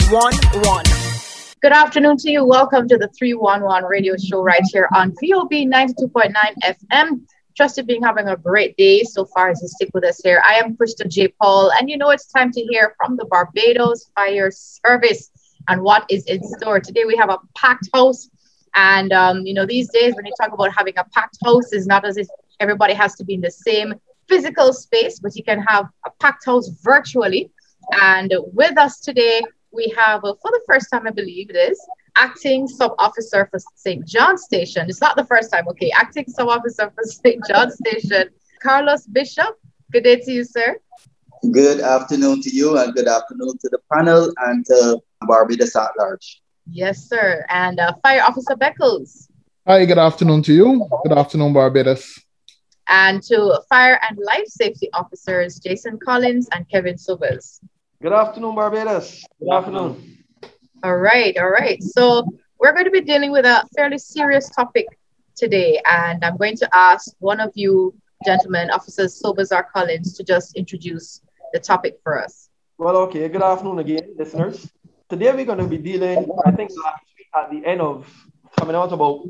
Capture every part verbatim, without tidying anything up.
one one. Good afternoon to you. Welcome to the three one one radio show right here on V O B ninety-two point nine F M. Trust you being having a great day so far as you stick with us here. I am Krista J. Paul, and you know it's time to hear from the Barbados Fire Service and what is in store. Today we have a packed house, and um, you know these days when you talk about having a packed house, it's not as if everybody has to be in the same physical space, but you can have a packed house virtually. And with us today, we have, uh, for the first time, I believe it is, acting sub-officer for Saint John Station. It's not the first time, okay. Acting sub-officer for Saint John Station, Carlos Bishop. Good day to you, sir. Good afternoon to you, and good afternoon to the panel and to Barbados at large. Yes, sir. And uh, Fire Officer Beckles. Hi, good afternoon to you. Good afternoon, Barbados. And to Fire and Life Safety Officers, Jason Collins and Kevin Sobers. Good afternoon, Barbados. Good afternoon. All right, all right. So we're going to be dealing with a fairly serious topic today, and I'm going to ask one of you gentlemen, Officers Sobers or Collins, to just introduce the topic for us. Well, okay. Good afternoon again, listeners. Today we're going to be dealing, I think last week at the end of coming out about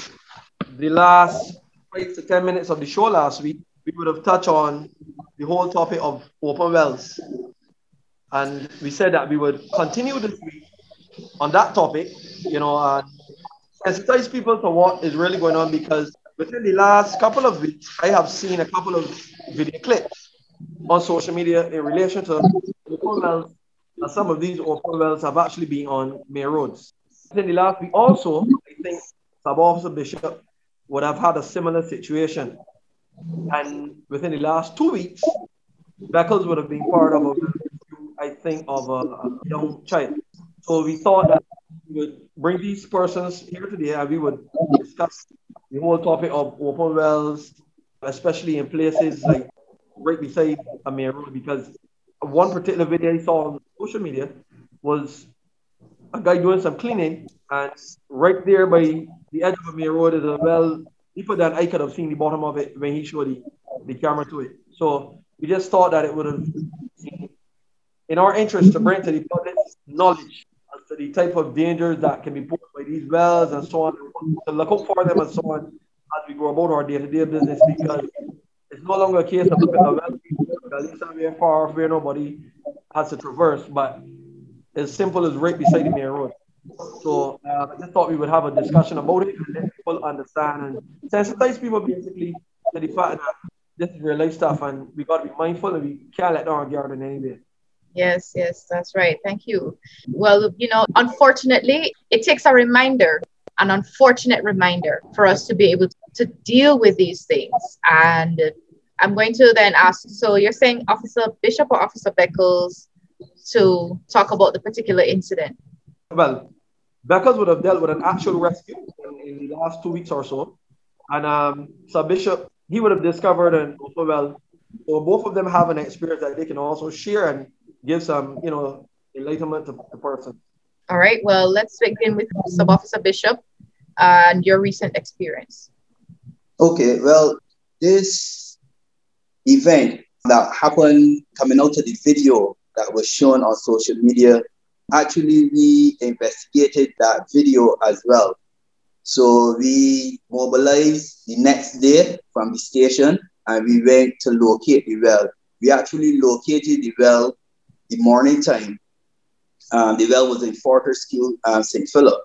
the last five to ten minutes of the show last week, we would have touched on the whole topic of open wells. And we said that we would continue this week on that topic, you know, and sensitize people to what is really going on, because within the last couple of weeks, I have seen a couple of video clips on social media in relation to open wells, and some of these open wells have actually been on main roads. Within the last week also, I think Sub-Officer Bishop would have had a similar situation. And within the last two weeks, Beckles would have been part of a I think, of a, a young child. So we thought that we would bring these persons here today and we would discuss the whole topic of open wells, especially in places like right beside a main road, because one particular video I saw on social media was a guy doing some cleaning, and right there by the edge of a main road is a well deeper than I could have seen the bottom of it when he showed the, the camera to it. So we just thought that it would have in our interest to bring to the public knowledge as to the type of dangers that can be posed by these wells and so on, to look out for them and so on as we go about our day-to-day business, because it's no longer a case of looking at a well, at least we're far off where nobody has to traverse, but as simple as right beside the main road. So uh, I just thought we would have a discussion about it and let people understand and sensitize people basically to the fact that this is real life stuff and we got to be mindful and we can't let down our guard in any way. Yes, yes, that's right. Thank you. Well, you know, unfortunately, it takes a reminder, an unfortunate reminder for us to be able to deal with these things. And I'm going to then ask, so you're saying Officer Bishop or Officer Beckles to talk about the particular incident? Well, Beckles would have dealt with an actual rescue in, in the last two weeks or so. And um, so Bishop, he would have discovered an open well. So both of them have an experience that they can also share and give some, you know, enlightenment to the person. All right. Well, let's begin with Sub-Officer Bishop and your recent experience. Okay. Well, this event that happened coming out of the video that was shown on social media, actually we investigated that video as well. So we mobilized the next day from the station and we went to locate the well. We actually located the well the morning time. Um, the well was in Fortescue, uh, Saint Philip.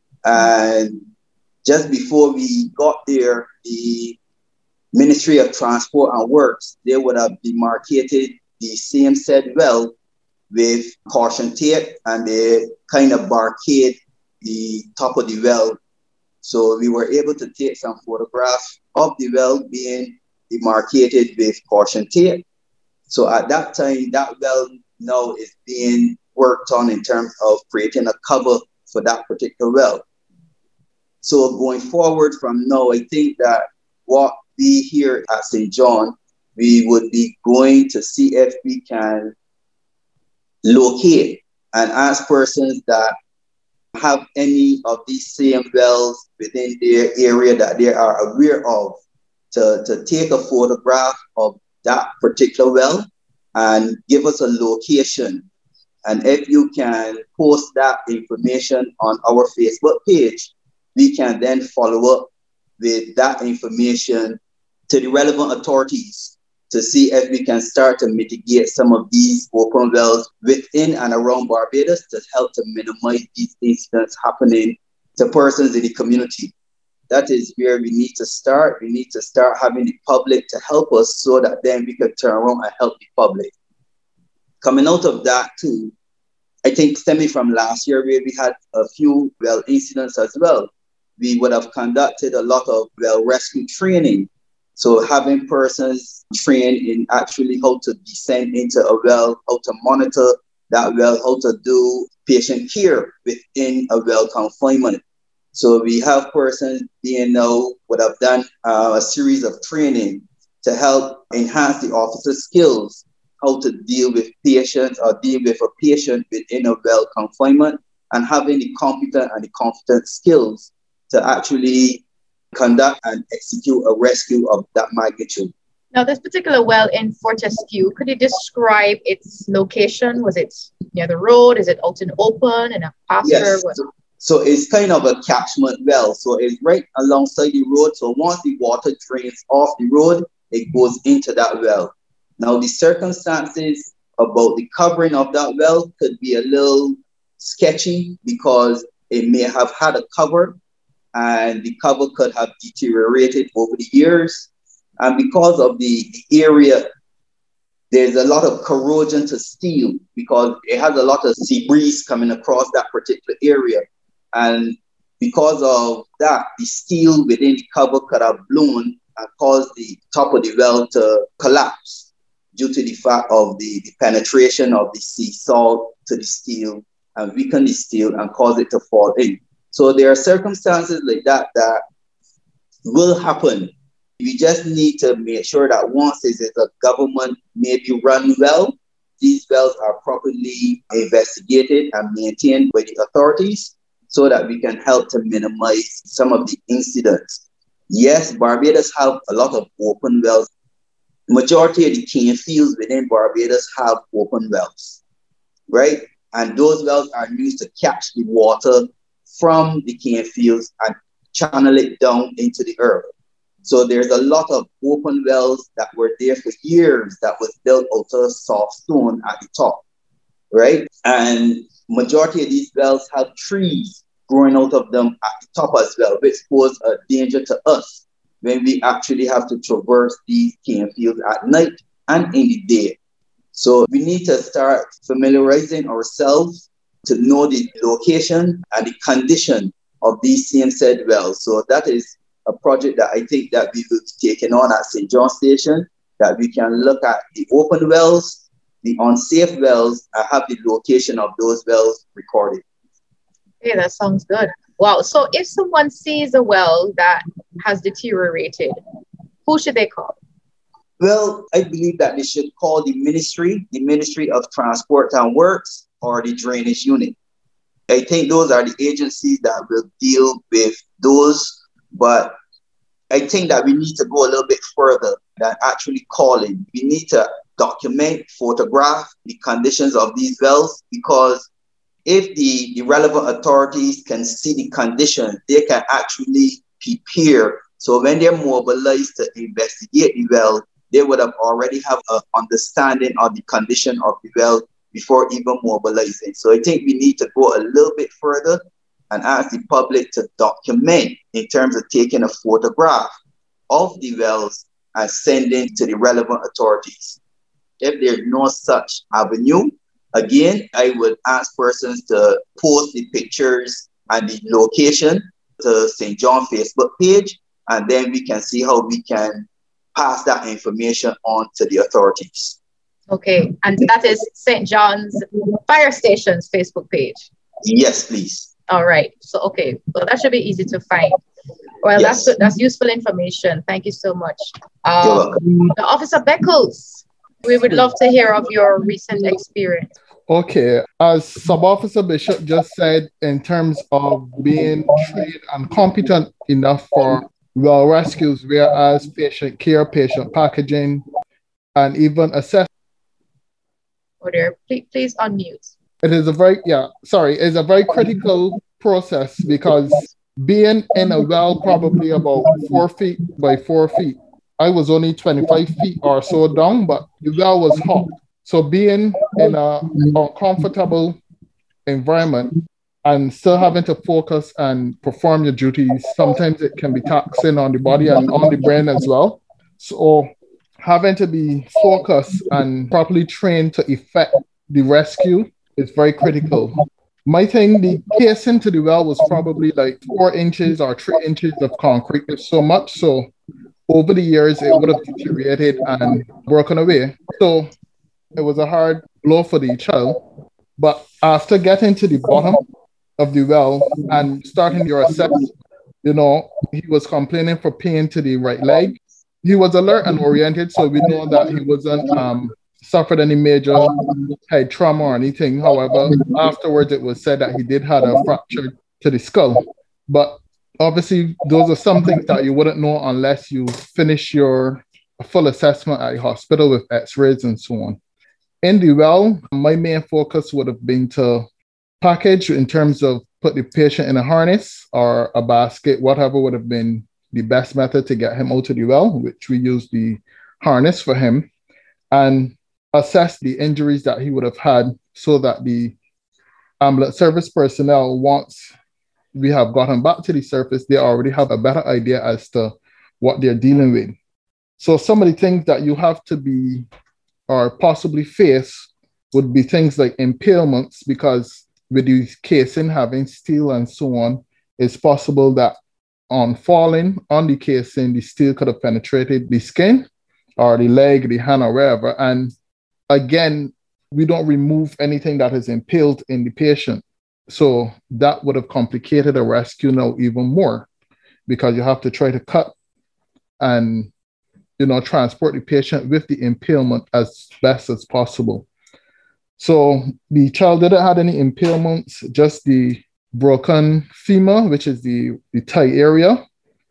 And just before we got there, the Ministry of Transport and Works, they would have demarcated the same said well with caution tape, and they kind of barricade the top of the well. So we were able to take some photographs of the well being demarcated with caution tape. So at that time, that well now is being worked on in terms of creating a cover for that particular well. So going forward from now, I think that what we here at Saint John, we would be going to see if we can locate and ask persons that have any of these same wells within their area that they are aware of to, to take a photograph of that particular well and give us a location And if you can post that information on our Facebook page, we can then follow up with that information to the relevant authorities to see if we can start to mitigate some of these open wells within and around Barbados to help to minimize these incidents happening to persons in the community. That is where we need to start. We need to start having the public to help us so that then we can turn around and help the public. Coming out of that too, I think stemming from last year where we had a few well incidents as well, we would have conducted a lot of well rescue training. So having persons trained in actually how to descend into a well, how to monitor that well, how to do patient care within a well confinement. So we have persons being now would have done uh, a series of training to help enhance the officer's skills, how to deal with patients or deal with a patient within a well confinement, and having the competent and the confident skills to actually conduct and execute a rescue of that magnitude. Now, this particular well in Fortescue, could you describe its location? Was it near the road? Is it out in open in a pasture? Yes. So, so it's kind of a catchment well. So it's right alongside the road. So once the water drains off the road, it goes into that well. Now, the circumstances about the covering of that well could be a little sketchy because it may have had a cover and the cover could have deteriorated over the years. And because of the, the area, there's a lot of corrosion to steel because it has a lot of sea breeze coming across that particular area. And because of that, the steel within the cover could have blown and caused the top of the well to collapse due to the fact of the, the penetration of the sea salt to the steel and weaken the steel and cause it to fall in. So there are circumstances like that that will happen. We just need to make sure that once this is a government maybe run well, these wells are properly investigated and maintained by the authorities so that we can help to minimize some of the incidents. Yes, Barbados have a lot of open wells. Majority of the cane fields within Barbados have open wells, right? And those wells are used to catch the water from the cane fields and channel it down into the earth. So there's a lot of open wells that were there for years that was built out of soft stone at the top, right? And majority of these wells have trees growing out of them at the top as well, which pose a danger to us when we actually have to traverse these cane fields at night and in the day. So we need to start familiarizing ourselves to know the location and the condition of these same said wells. So that is a project that I think that we will be taking on at Saint John Station, that we can look at the open wells, the unsafe wells, and have the location of those wells recorded. Okay, that sounds good. Wow. So if someone sees a well that has deteriorated, who should they call? Well, I believe that they should call the ministry, the Ministry of Transport and Works, or the drainage unit. I think those are the agencies that will deal with those. But I think that we need to go a little bit further than actually calling. We need to document, photograph the conditions of these wells, because if the, the relevant authorities can see the condition, they can actually prepare. So when they're mobilized to investigate the well, they would have already have an understanding of the condition of the well before even mobilizing. So I think we need to go a little bit further and ask the public to document in terms of taking a photograph of the wells and sending to the relevant authorities. If there's no such avenue, again, I would ask persons to post the pictures and the location to Saint John Facebook page, and then we can see how we can pass that information on to the authorities. Okay, and that is Saint John's Fire Station's Facebook page? Yes, please. All right. So, okay. Well, that should be easy to find. Well, yes. that's that's useful information. Thank you so much. Um, the Officer Beckles, we would love to hear of your recent experience. Okay. As Sub-Officer Bishop just said, in terms of being trained and competent enough for well rescues, whereas patient care, patient packaging, and even assessment. Order, please, please unmute. It is a very, yeah, sorry, it's a very critical process because being in a well probably about four feet by four feet, I was only twenty-five feet or so down, but the well was hot. So being in a uncomfortable environment and still having to focus and perform your duties, sometimes it can be taxing on the body and on the brain as well. So having to be focused and properly trained to effect the rescue is very critical. My thing, the casing to the well was probably like four inches or three inches of concrete. It's so much. So over the years, it would have deteriorated and broken away. So it was a hard blow for the child. But after getting to the bottom of the well and starting your assessment, you know, he was complaining for pain to the right leg. He was alert and oriented, so we know that he wasn't um, suffered any major head trauma or anything. However, afterwards it was said that he did have a fracture to the skull. But obviously, those are some things that you wouldn't know unless you finish your full assessment at the hospital with x-rays and so on. In the well, my main focus would have been to package in terms of put the patient in a harness or a basket, whatever would have been the best method to get him out of the well, which we used the harness for him, and assess the injuries that he would have had so that the ambulance service personnel, once we have gotten back to the surface, they already have a better idea as to what they're dealing with. So some of the things that you have to be or possibly face would be things like impalements, because with the casing having steel and so on, it's possible that on falling on the casing, the steel could have penetrated the skin or the leg, the hand, or wherever. And again, we don't remove anything that is impaled in the patient. So that would have complicated a rescue now even more, because you have to try to cut and, you know, transport the patient with the impalement as best as possible. So the child didn't have any impalements, just the broken femur, which is the, the thigh area,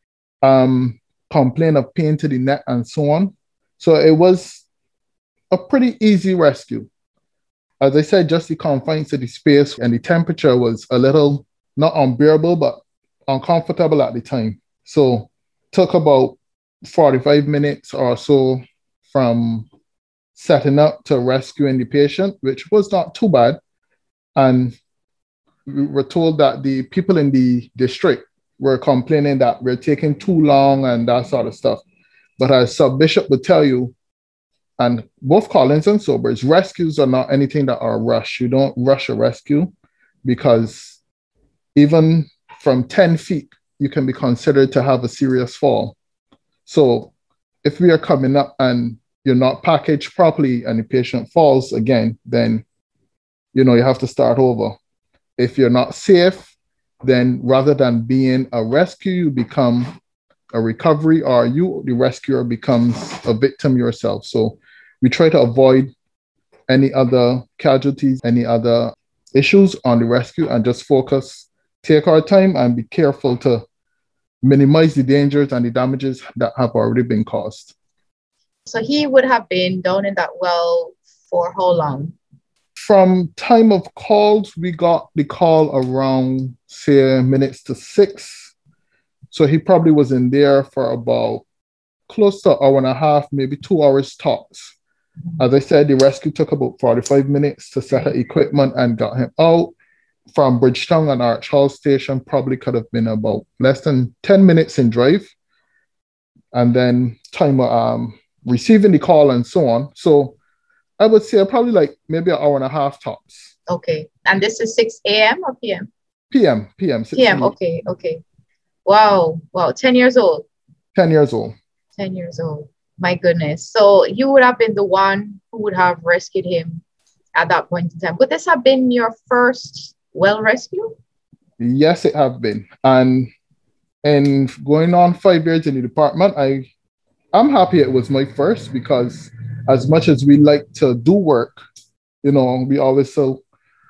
um, complaint of pain to the neck and so on. So it was a pretty easy rescue. As I said, just the confines to the space and the temperature was a little, not unbearable, but uncomfortable at the time. So took about forty-five minutes or so from setting up to rescuing the patient, which was not too bad. And we were told that the people in the district were complaining that we're taking too long and that sort of stuff. But as Sub Bishop would tell you, and both Collins and Sobers, rescues are not anything that are rushed. You don't rush a rescue, because even from ten feet, you can be considered to have a serious fall. So if we are coming up and you're not packaged properly and the patient falls again, then, you know, you have to start over. If you're not safe, then rather than being a rescue, you become a recovery, or you, the rescuer, becomes a victim yourself. So we try to avoid any other casualties, any other issues on the rescue, and just focus, take our time, and be careful to minimize the dangers and the damages that have already been caused. So he would have been down in that well for how long? From time of calls, we got the call around, say, minutes to six. So he probably was in there for about close to an hour and a half, maybe two hours tops. As I said, the rescue took about forty-five minutes to set up equipment and got him out. From Bridgetown and Arch Hall Station probably could have been about less than ten minutes in drive. And then time of um, receiving the call and so on. So I would say probably like maybe an hour and a half tops. Okay. And this is six a.m. or p m? P M. P M. P M. Okay. Okay. Wow. Wow. ten years old. ten years old. ten years old. My goodness. So you would have been the one who would have rescued him at that point in time. Would this have been your first well rescue? Yes, it have been. And in going on five years in the department, I, I'm happy it was my first, because as much as we like to do work, you know, we always so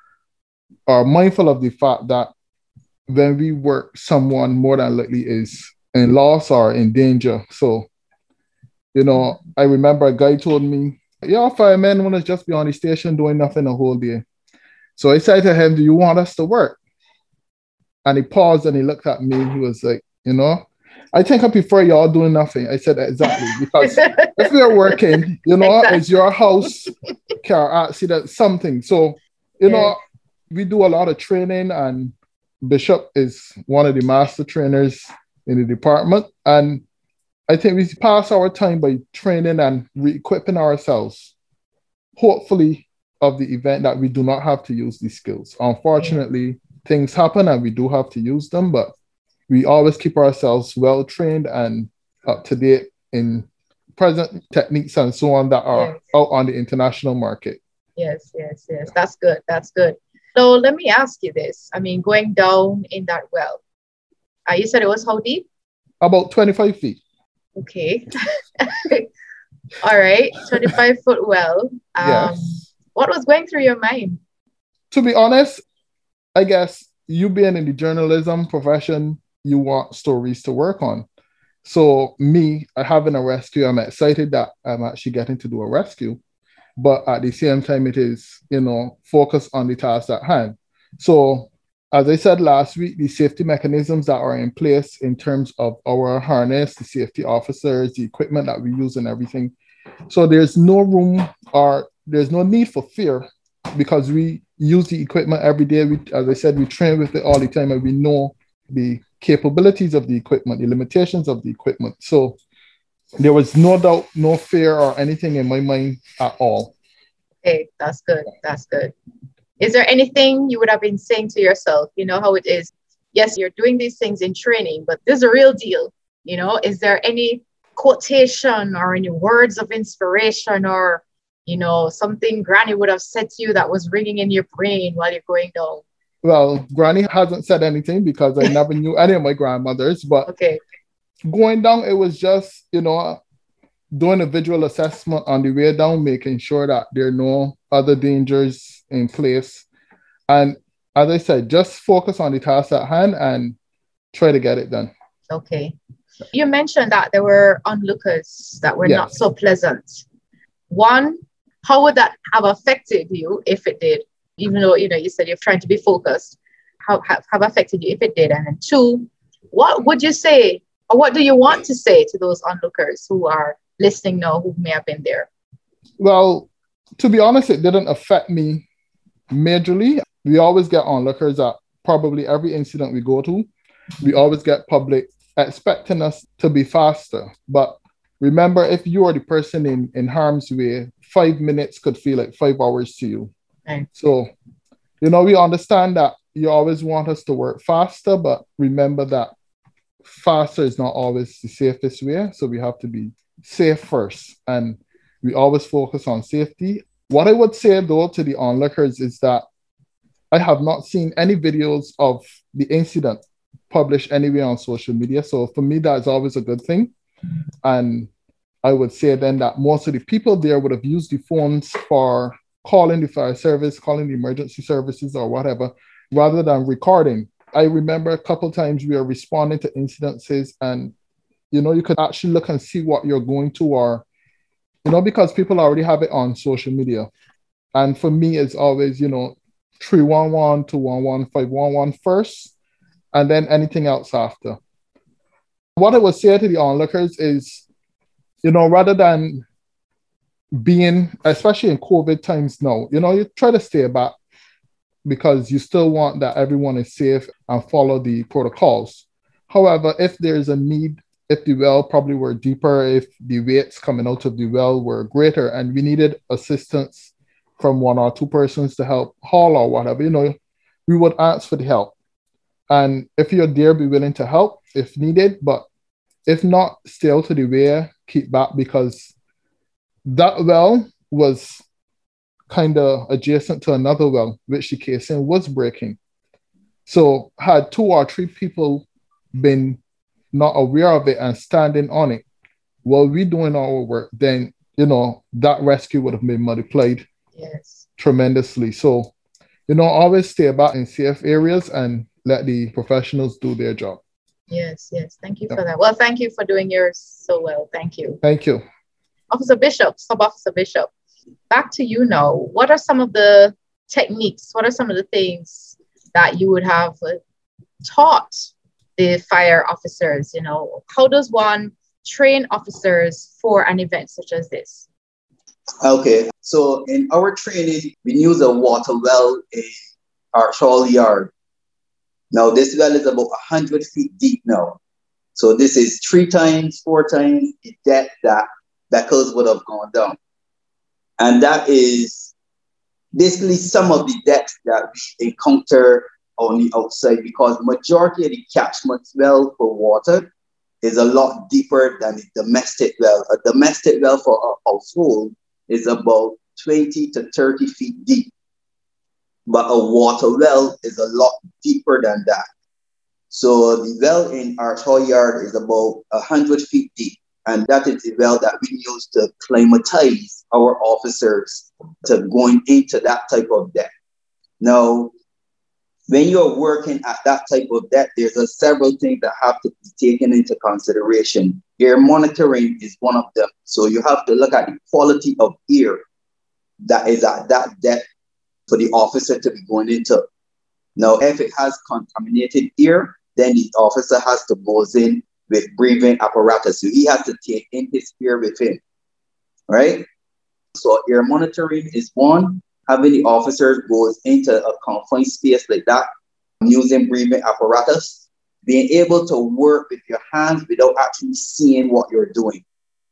are mindful of the fact that when we work, someone more than likely is in loss or in danger. So, you know, I remember a guy told me, yeah, firemen want to just be on the station doing nothing the whole day. So I said to him, do you want us to work? And he paused and he looked at me and he was like, you know, I think I prefer y'all doing nothing. I said, exactly. Because if we're working, you know, exactly. It's your house, can see that something. So, you yeah. know, we do a lot of training, and Bishop is one of the master trainers in the department. And I think we pass our time by training and re-equipping ourselves, hopefully, of the event that we do not have to use these skills. Unfortunately, yeah. things happen and we do have to use them, but we always keep ourselves well trained and up to date in present techniques and so on that are yes. out on the international market. Yes, yes, yes. That's good. That's good. So let me ask you this. I mean, going down in that well, uh, you said it was how deep? About twenty-five feet. Okay. All right. twenty-five foot well. Um, yes. What was going through your mind? To be honest, I guess you being in the journalism profession, you want stories to work on. So me, having a rescue, I'm excited that I'm actually getting to do a rescue. But at the same time, it is, you know, focus on the task at hand. So as I said last week, the safety mechanisms that are in place in terms of our harness, the safety officers, the equipment that we use and everything. So there's no room or there's no need for fear because we use the equipment every day. We, as I said, we train with it all the time and we know the capabilities of the equipment, the limitations of the equipment. So there was no doubt, no fear or anything in my mind at all. Okay, that's good. That's good. Is there anything you would have been saying to yourself? You know how it is. Yes, you're doing these things in training, but this is a real deal. You know, is there any quotation or any words of inspiration or, you know, something Granny would have said to you that was ringing in your brain while you're going down? Well, Granny hasn't said anything because I never knew any of my grandmothers, but okay. Going down, it was just, you know, doing a visual assessment on the way down, making sure that there are no other dangers in place. And as I said, just focus on the task at hand and try to get it done. Okay. You mentioned that there were onlookers that were yes. not so pleasant. One, how would that have affected you if it did? Even though, you know, you said you're trying to be focused, how have, have affected you if it did? And then two, what would you say, or what do you want to say to those onlookers who are listening now, who may have been there? Well, to be honest, it didn't affect me majorly. We always get onlookers at probably every incident we go to. We always get public expecting us to be faster. But remember, if you are the person in, in harm's way, five minutes could feel like five hours to you. Okay. So, you know, we understand that you always want us to work faster, but remember that faster is not always the safest way. So we have to be safe first. And we always focus on safety. What I would say, though, to the onlookers is that I have not seen any videos of the incident published anywhere on social media. So for me, that's always a good thing. And I would say then that most of the people there would have used the phones for calling the fire service, calling the emergency services or whatever, rather than recording. I remember a couple of times we were responding to incidences and, you know, you could actually look and see what you're going to, or, you know, because people already have it on social media. And for me, it's always, you know, three one one, two one one, five one one first, and then anything else after. What I would say to the onlookers is, you know, rather than being, especially in COVID times now, you know, you try to stay back because you still want that everyone is safe and follow the protocols. However, if there's a need, if the well probably were deeper, if the weights coming out of the well were greater and we needed assistance from one or two persons to help haul or whatever, you know, we would ask for the help. And if you're there, be willing to help if needed, but if not, stay out of the way, keep back, because that well was kind of adjacent to another well, which the casing was breaking. So had two or three people been not aware of it and standing on it while we doing our work, then, you know, that rescue would have been multiplied yes. tremendously. So, you know, always stay back in safe areas and let the professionals do their job. Yes, yes. Thank you yeah. for that. Well, thank you for doing yours so well. Thank you. Thank you. Officer Bishop, Sub-Officer Bishop, back to you now. What are some of the techniques? What are some of the things that you would have uh, taught the fire officers? You know, how does one train officers for an event such as this? Okay, so in our training, we use a water well in our Shawl Yard. Now, this well is about one hundred feet deep now. So this is three times, four times the depth that vehicles would have gone down. And that is basically some of the depths that we encounter on the outside, because majority of the catchment well for water is a lot deeper than the domestic well. A domestic well for a household is about twenty to thirty feet deep. But a water well is a lot deeper than that. So the well in our Shawl Yard is about one hundred feet deep. And that is the well that we use to climatize our officers to going into that type of depth. Now, when you're working at that type of depth, there's a several things that have to be taken into consideration. Air monitoring is one of them. So you have to look at the quality of air that is at that depth for the officer to be going into. Now, if it has contaminated air, then the officer has to go in with breathing apparatus. So he has to take in his air with him, right? So air monitoring is one. Having the officers goes into a confined space like that, using breathing apparatus, being able to work with your hands without actually seeing what you're doing.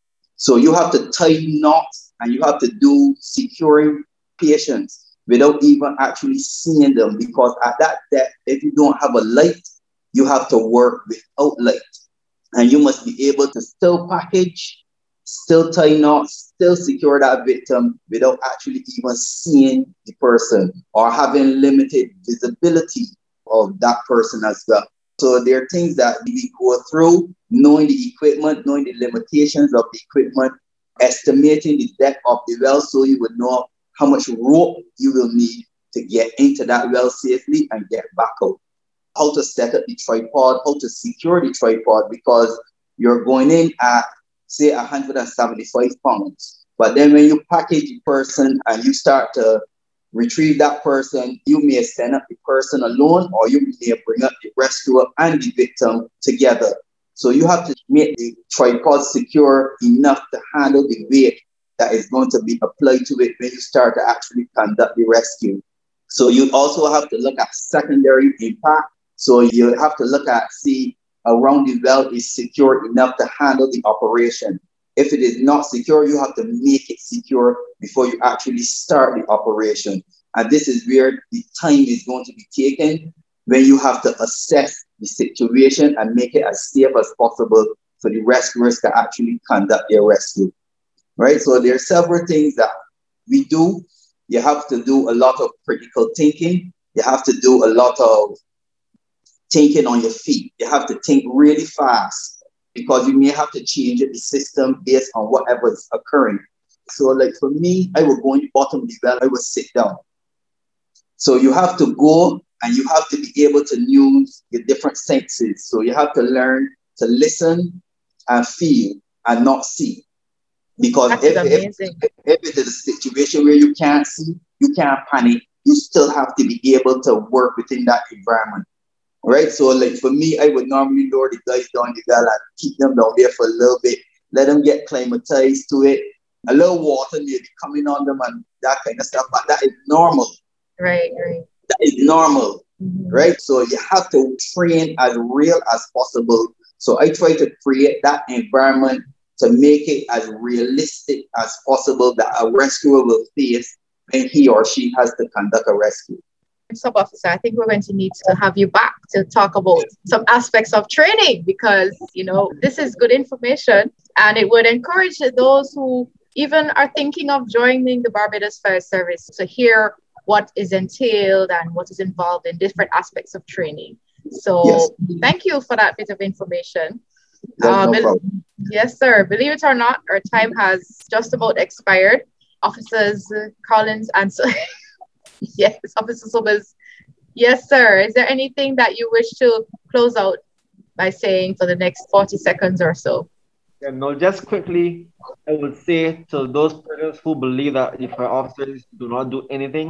So you have to tie knots and you have to do securing patients without even actually seeing them, because at that depth, if you don't have a light, you have to work without light. And you must be able to still package, still tie knots, still secure that victim without actually even seeing the person or having limited visibility of that person as well. So there are things that we go through, knowing the equipment, knowing the limitations of the equipment, estimating the depth of the well so you would know how much rope you will need to get into that well safely and get back out. How to set up the tripod, how to secure the tripod, because you're going in at, say, one hundred seventy-five pounds. But then when you package the person and you start to retrieve that person, you may send up the person alone, or you may bring up the rescuer and the victim together. So you have to make the tripod secure enough to handle the weight that is going to be applied to it when you start to actually conduct the rescue. So you also have to look at secondary impact. So you have to look at, see, around the well is secure enough to handle the operation. If it is not secure, you have to make it secure before you actually start the operation. And this is where the time is going to be taken, when you have to assess the situation and make it as safe as possible for the rescuers to actually conduct their rescue. Right? So there are several things that we do. You have to do a lot of critical thinking. You have to do a lot of thinking on your feet. You have to think really fast, because you may have to change the system based on whatever is occurring. So like for me, I would go in the bottom of the well, I would sit down. So you have to go and you have to be able to use your different senses. So you have to learn to listen and feel and not see. Because if, if, if, if it is a situation where you can't see, you can't panic, you still have to be able to work within that environment. Right? So like for me, I would normally lower the guys down the well and keep them down there for a little bit, let them get climatized to it. A little water may be coming on them and that kind of stuff, but that is normal. Right, right. That is normal, mm-hmm. right? So you have to train as real as possible. So I try to create that environment to make it as realistic as possible that a rescuer will face when he or she has to conduct a rescue. Sub-officer, I think we're going to need to have you back to talk about some aspects of training, because, you know, this is good information and it would encourage those who even are thinking of joining the Barbados Fire Service to hear what is entailed and what is involved in different aspects of training. So yes. Thank you for that bit of information. Um, no yes, sir. Believe it or not, our time has just about expired. Officers uh, Collins and so yes, Officer Sobers. Yes, sir. Is there anything that you wish to close out by saying for the next forty seconds or so? Yeah, no, just quickly, I would say to those persons who believe that if our officers do not do anything,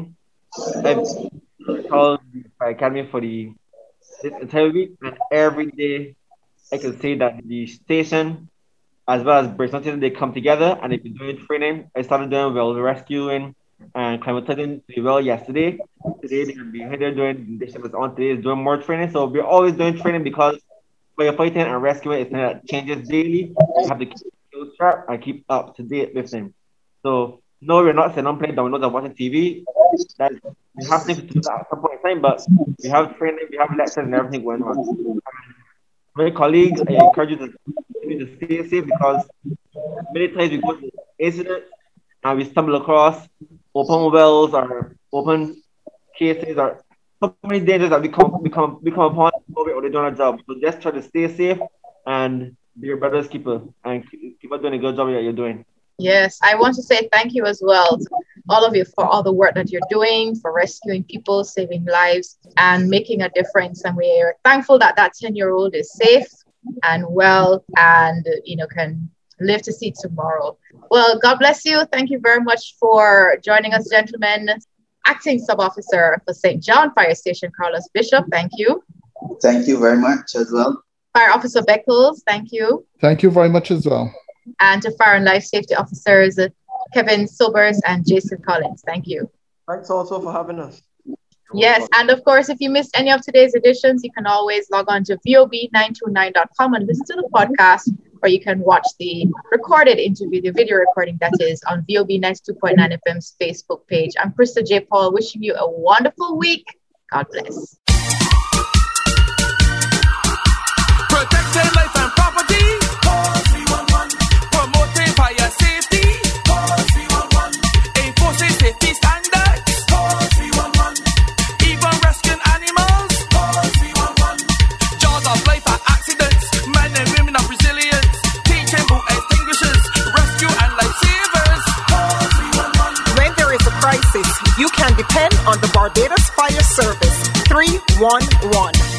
I've called the academy for the this entire week, and every day I can say that the station as well as Bridgetown Station, they come together and they've been doing training. I started doing well rescuing and climatizing the well yesterday. Today they're gonna be here doing the shift is on today is doing more training. So we're always doing training because firefighting and rescuing is something that changes daily. You have to keep skills sharp and keep up to date with them. So no, we're not sitting on playing down, we're not watching T V. That we have things to do that at some point in time, but we have training, we have lectures and everything going on. And my colleagues, I encourage you to, to stay safe because many times we go to incidents and we stumble across open wells or open cases or so many dangers that we come become become upon or they doing our job. So just try to stay safe and be your brother's keeper and keep, keep on doing a good job that you're doing. Yes, I want to say thank you as well to all of you for all the work that you're doing, for rescuing people, saving lives, and making a difference. And we are thankful that that ten-year-old is safe and well and, you know, can live to see tomorrow. Well, God bless you. Thank you very much for joining us, gentlemen. Acting Sub-Officer for Saint John Fire Station, Carlos Bishop, thank you. Thank you very much as well. Fire Officer Beckles, thank you. Thank you very much as well. And to Fire and Life Safety Officers, Kevin Sobers and Jason Collins. Thank you. Thanks also for having us. Yes, and of course, if you missed any of today's editions, you can always log on to V O B nine two nine dot com and listen to the podcast, or you can watch the recorded interview, the video recording that is on V O B ninety-two point nine F M's Facebook page. I'm Krista J. Paul, wishing you a wonderful week. God bless. Protecting life and property. Call three one one. Promoting fire safety. Call three one one. Enforcing safety standards. Call three one one. Even rescuing animals. Call three one one. Jaws of life and accidents. Men and women of resilience. Teaching boat extinguishers. Rescue and lifesavers. Call three one one. When there is a crisis, you can depend on the Barbados Fire Service. three one one.